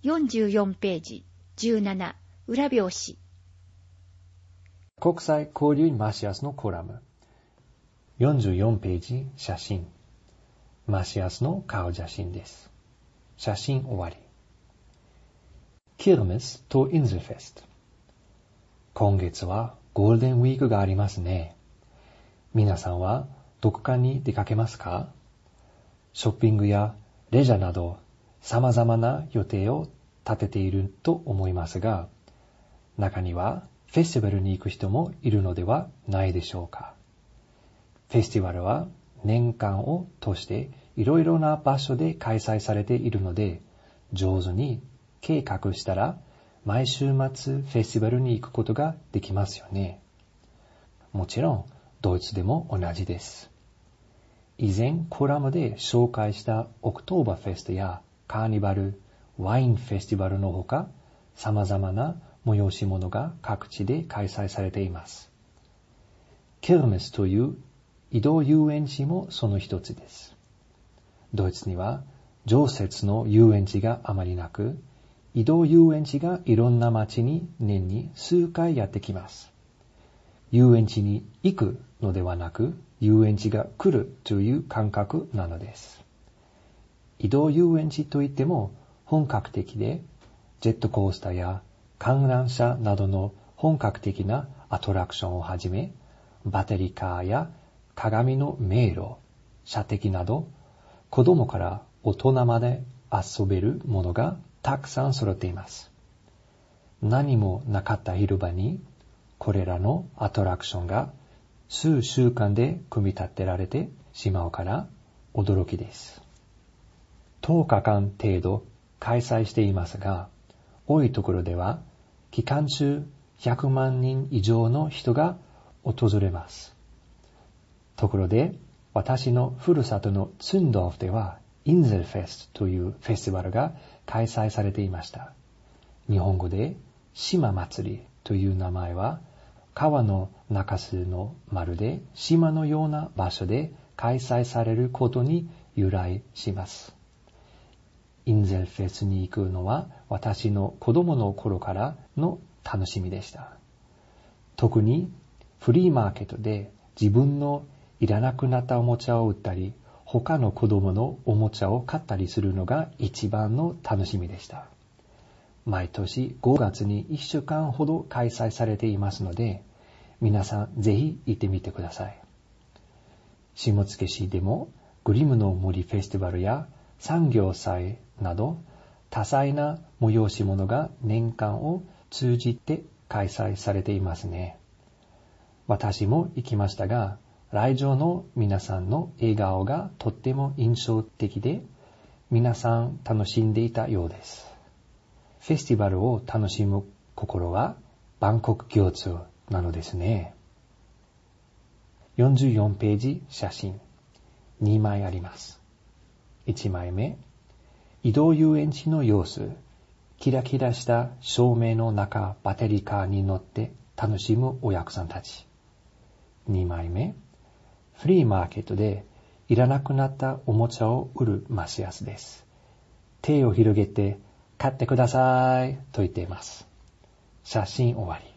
44ページ17裏表紙。 国際交流マシアスのコラム。44ページ写真。マシアスの顔写真です。写真終わり。キルメスとインゼルフェスト。今月はゴールデンウィークがありますね。皆さんはどこかに出かけますか？ショッピングやレジャーなど様々な予定を立てていると思いますが、中にはフェスティバルに行く人もいるのではないでしょうか。フェスティバルは年間を通していろいろな場所で開催されているので、上手に計画したら毎週末フェスティバルに行くことができますよね。もちろんドイツでも同じです。以前コラムで紹介したオクトーバーフェストやカーニバル、ワインフェスティバルのほか、様々な催し物が各地で開催されています。ケルメスという移動遊園地もその一つです。ドイツには常設の遊園地があまりなく、移動遊園地がいろんな街に年に数回やってきます。遊園地に行くのではなく、遊園地が来るという感覚なのです。移動遊園地といっても本格的で、ジェットコースターや観覧車などの本格的なアトラクションをはじめ、バッテリーカーや鏡の迷路、射的など、子供から大人まで遊べるものがたくさん揃っています。何もなかった広場に、これらのアトラクションが数週間で組み立てられてしまうから驚きです。10日間程度開催していますが、多いところでは期間中100万人以上の人が訪れます。ところで、私のふるさとのツンドーフではインゼルフェストというフェスティバルが開催されていました。日本語で島祭りという名前は、川の中州のまるで島のような場所で開催されることに由来します。インゼルフェスに行くのは私の子供の頃からの楽しみでした。特にフリーマーケットで自分のいらなくなったおもちゃを売ったり、他の子供のおもちゃを買ったりするのが一番の楽しみでした。毎年5月に1週間ほど開催されていますので、皆さんぜひ行ってみてください。下野市でもグリムの森フェスティバルや産業祭など多彩な催し物が年間を通じて開催されていますね。私も行きましたが、来場の皆さんの笑顔がとっても印象的で、皆さん楽しんでいたようです。フェスティバルを楽しむ心は万国共通なのですね。44ページ写真2枚あります。1枚目、移動遊園地の様子、キラキラした照明の中バッテリーカーに乗って楽しむお客さんたち。2枚目、フリーマーケットでいらなくなったおもちゃを売るマシアスです。手を広げて買ってくださいと言っています。写真終わり。